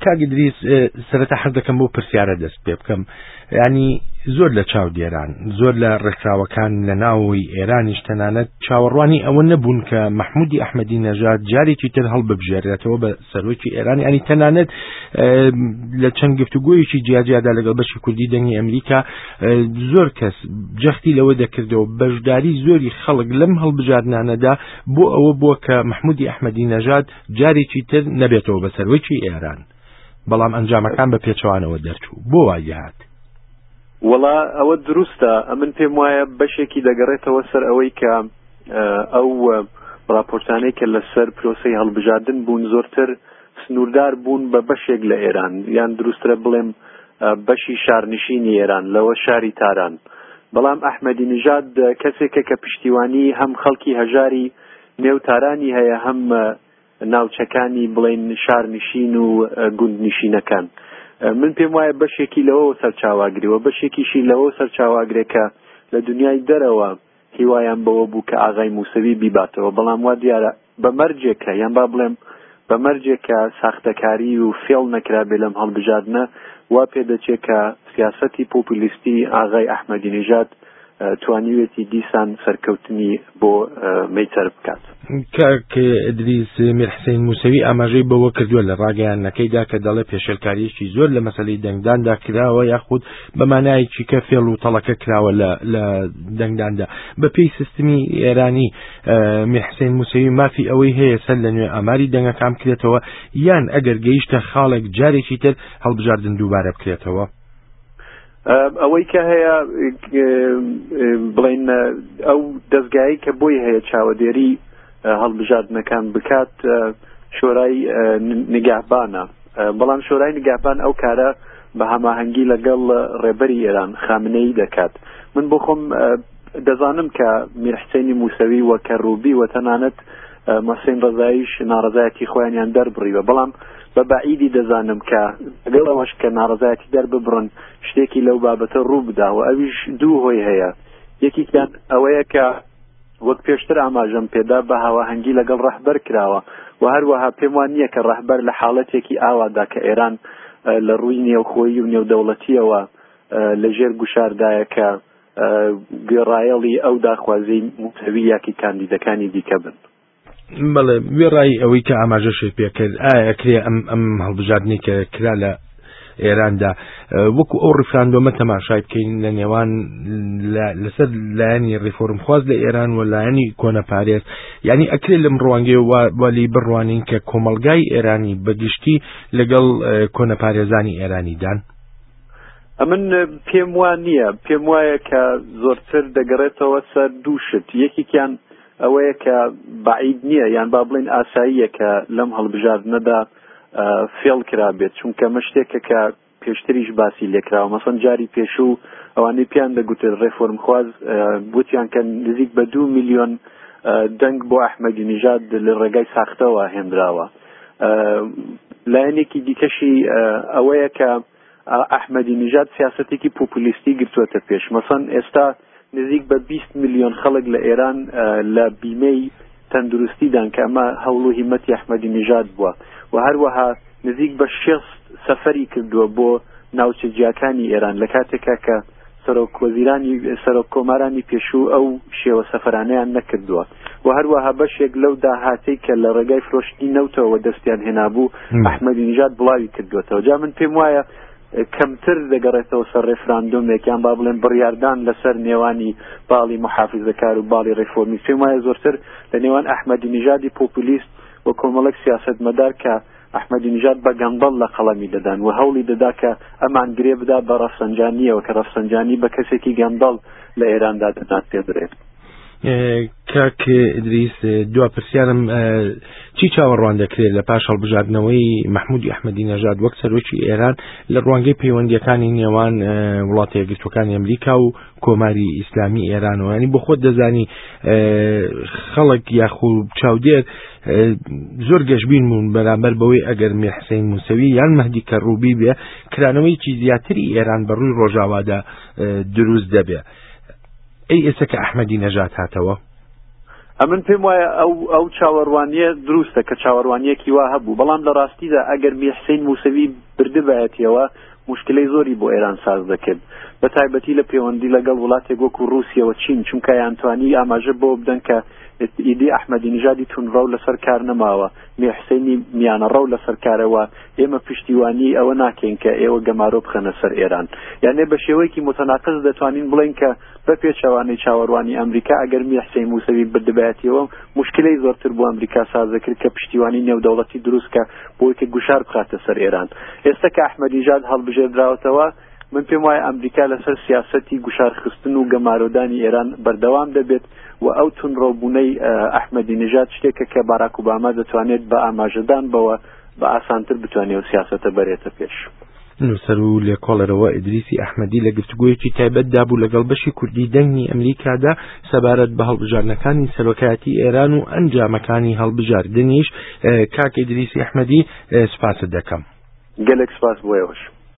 کاگدریس سەرەتا حەز دەکەم بۆ پرسیارە دەست پێ بکەم ینی زۆر لە چاو دێران زۆر لە ڕێکراوەکان لە ناوی ئێرانیش تەنانەت چاوەڕوانی ئەوە نەبوون کە محمودی ئەحمەدی نەژاد جارێکی تر هەڵببژێرێتەوە بە سەرۆکی ئێران ینی تەنانەت لە چەند گفتوگۆیەکی جیاجیادا لەگەڵ بەشی کوردی دەنگی ئەمریکا زۆر کەس جەختی لەوە دەکردەوە بەشداری زۆری خەڵک لەم هەڵبژاردنانەدا بۆ ئەوە بووە کە محمودی ئەحمەدی نەژاد جارێکی تر نەبێتەوە بە سەرۆکی ئێران بەڵام ئەنجامەکان بە پێچەوانەوە دەرچوو بۆ وای هات وڵا ئەوە دروستە ئەمن پێم وایە بەشێکی دەگەڕێتەوە سەر ئەوەی کە ئەو راپۆرتانەی کە لەسەر پرۆسەی هەڵبژاردن بوون زۆرتر سنووردار بوون بە بەشێک لە ئێران یان دروسترە بڵێم بەشی شارنشینی ئێران لەوە شاری تاران بەڵام ئەحمەدی نژاد کەسێکە کە پشتیوانی هەم خەڵکی هەژاری نێو تارانی هەیە هەم ناوچەکانی بڵێن شارنشین و گوندنشینەکان من پێم وایە بەشێکی لەوە سەرچاواگریەوە بەشێکیشی لەوە سەرچاواگرێکە لە دنیای دەرەوە هیوایان بەوە بوو کە ئاغای موسەوی بیباتەوە بەڵام وا دیارە بەمەرجێکە یان با بڵێم بەمەرجێکە ساختەکاری و فێڵ نەکرابێ لەم هەڵبژاردنە وا پێدەچێت کە سیاسەتی پۆپولیستی ئاغای ئەحمەدی نژاد توانیوێتی دیسان سەرکەوتنی بۆ مەیسەر بکات کاک ئیدریس میرحسین موسەوی ئاماژەی بەوە کردووە لە ڕاگەیانەکەیدا کە دەڵێ پێشێلکاریەکی زۆر لە مەسەلەی دەنگداندا کراوە یاخود بە مانایەکی کە فێڵ و تەڵەکە کراوە لە دەنگداندا بە پێی سیستمی ئێرانی میرحسین موسەوی مافی ئەوەی هەیە سەر لە نوێ ئاماری دەنگەکان بکرێتەوە یان ئەگەر گەیشتە خاڵێک جارێکی تر هەڵبژاردن دووبارە بکرێتەوە ئەوەی کە هەیە بڵێن ئەو دەستگایی کە بۆی هەیە چاوەدێری هەڵبژاردنەکان بکات شۆرای نیگهبانە بەڵام شۆرای نیگهبان ئەو کارە بە هەماهەنگی لەگەڵ ڕێبەری ئێران خامنەی دەکات من بۆ خۆم دەزانم کە میرحسینی موسەوی وە کەڕووبی وە تەنانەت مەسین ڕەزاییش ناڕەزایەتی خۆیانیان دەربڕیوە بەڵام بە بەعیدی دەزانم کە لەگەڵ ئەوەش کە ناڕەزایەتی دەرببڕن شتێکی لەو بابەتە ڕوو بداوە ئەویش دوو هۆی هەیە یەکیان ئەوەیە کە وەک پێشتر ئاماژەم پێدا بە هاوەهەنگی لەگەڵ ڕەهبەر کراوە و هەروەها پێم وان نییە کە ڕەهبەر لە حاڵەتێکی ئاوادا کە ئێران لە ڕووی نێوخۆیی و نێودەوڵەتیەوە لەژێر گوشاردایە کە گێڕایەڵی ئەو داخوازی موسەوی یاکی کاندیدەکانی دیکە بن بەڵێ وێڕایی ئەوەی کە ئاماژەشێ پێکرد ئایا ئەکرێ ئەم هەڵبژاردنی کە کرا لە ئێراندا وەکو ئەو ڕفراندۆمە تەماشای بکەین لە نێوان لەسەر لایەنی ڕیفۆرم خواز لە ئێران و لایەنی کۆنەپارێز یعنی ئەکرێت لەم ڕوانگەی وەلی بڕوانین کە کۆمەڵگای ئێرانی بەگشتی لەگەڵ کۆنەپارێزانی ئێرانیدان ئەمن پێم وان نییە پێم وایە کە زۆرتر دەگەڕێتەوە سەر دوو شت یەکێکیان ئەوەیە کە بەعید نییە یان با بڵێن ئاساییە کە لەم هەڵبژاردنەدا فێڵ کرابێت چونکە مە شتێکە کە پێشتریش باسی لێکراوە مەسەن جاری پێشوو ئەوانەی پیان دەگوتر ڕێفۆرم خواز گوتیان کە نزیک بە 2 میلیۆن دەنگ بۆ ئەحمەدی نژاد لە ڕێگای ساختەوە هێنراوە لایەنێکی دیکەشی ئەوەیە کە ئەحمەدی نژاد سیاسەتێکی پۆپولیستی گرتووەتە پێش مەسەن ئێستا نزیک بە 20 میلیۆن خەڵک لە ئێران لە بیمەی تەندروستیدان کە ئەمە هەوڵ و هیمەتی ئەحمەدی نژاد بووە و هەروەها نزیک بە 6 سەفەری کردووە بۆ ناوچە جیاکانی ئێران لە کاتێکا کە سەرۆک کۆمارانی پێشوو ئەو شێوە سەفەرانەیان نەکردووە و هەروەها بەشێک لەو داهاتەی کە لە ڕێگای فرۆشتی نەوتەوە دەستیان هێنابوو ئەحمەدی نژاد بڵاوی کردوێتەوە جا من پێم وایە کەمتر دەگەڕێتەوە سەر ڕێفراندۆمێکیان با بڵێن بڕیاردان لەسەر نێوانی باڵی محافزەکار و باڵی ڕێفۆرمی پێم وایە زۆرتر لە نێوان ئەحمەدی نژادی پۆپولیست و کۆمەڵێک سیاسەتمەدار کە ئەحمەدی نژاد بە گەندەڵ لە قەڵەمی دەدان و هەوڵی دەدا کە ئەمان گرێ بدا بە ڕەفسەنجانیەوە کە ڕەفسەنجانی بە کەسێکی گەندەڵ لە ئێراندا دەنات پێدرێت کاک ئیدریس دوا پرسیارم چی چاوەڕوان دەکرێت لە پاش هەڵبژاردنەوەی محمودی ئەحمەدی نەژاد وەک سەرۆکی ئێران لە ڕوانگەی پەیوەندیەکانی نێوان وڵاتە یەکگرتووەکانی ئەمریکا و کۆماری ئیسلامی ئێرانەوە ینی بۆ خۆت دەزانی خەڵک یاخود چاودێر زۆر گەشبین بوون بەرامبەر بەوەی ئەگەر میرحسین موسەوی یان مەهدی کەڕووبی بێ کرانەوەیکی زیاتری ئێران بەڕووی ڕۆژاوادا دروست دەبێ ئەی ئێستا کە ئەحمەدی نەژاد هاتەوە ئەمن پێم وایە ئەو چاوەڕوانیە دروستە کە چاوەڕوانیەکی وا هەبوو بەڵام لە ڕاستیدا ئەگەر میرحسین موسەوی بردبایەتیەوە مشکلەی زۆری بۆ ئێران ساز دەکرد بە تایبەتی لە پەیوەندی لەگەڵ وڵاتێک وەکو رووسیەوە چین چونکە یانتوانی ئاماژە بۆ بدەن کە ئیدی ئەحمەدی نژادی تونڕەو لەسەر کار نەماوە میرحسینی میانەڕەو لەسەر کارەوە ئێمە پشتیوانی ئەوە ناکەین کە ئێوە گەمارۆ بخەنە سەر ئێران یانێ بە شێوەیەکی متەناقض دەتوانین بڵێن کە بە پێچەوانەی چاوەڕوانی ئەمریکا ئەگەر میرحسین موسەوی بردبایەتیەوە مشکلەی زۆرتر بۆ ئەمریکا ساز دەکرد کە پشتیوانی نێودەوڵەتی دروستکە بۆی کە گوشار بخاتە سەر ئێران ئێستا کە ئەحمەدی نژاد هەڵبژێردراوەتەوە من پێم وایە ئەمریکا لەسەر سیاسەتی گوشارخستن و گەمارۆدانی ئێران بەردەوام دەبێت و ئەو تونڕەوبوونەی ئەحمەدی نژاد شتێکە کە باراک ئوباما دەتوانێت بە ئاماژەدان بەوە بە ئاسانتر بتوانێت و سیاسەتە بەرێتە پێش. نووسەر و لێکۆڵەرەوە ئیدریسی ئەحمەدی لە گفتگویەکی تایبەتدا بوو لەگەڵ بەشی کوردی دەنگی ئەمریکادا سەبارەت بە هەڵبژاردنەکانی سەرۆکایەتی ئێران و ئەنجامەکانی هەڵبژاردنیش. کاک ئیدریسی ئەحمەدی سپاست دەکەم. گەلێک سپاس بۆ ئێوەش.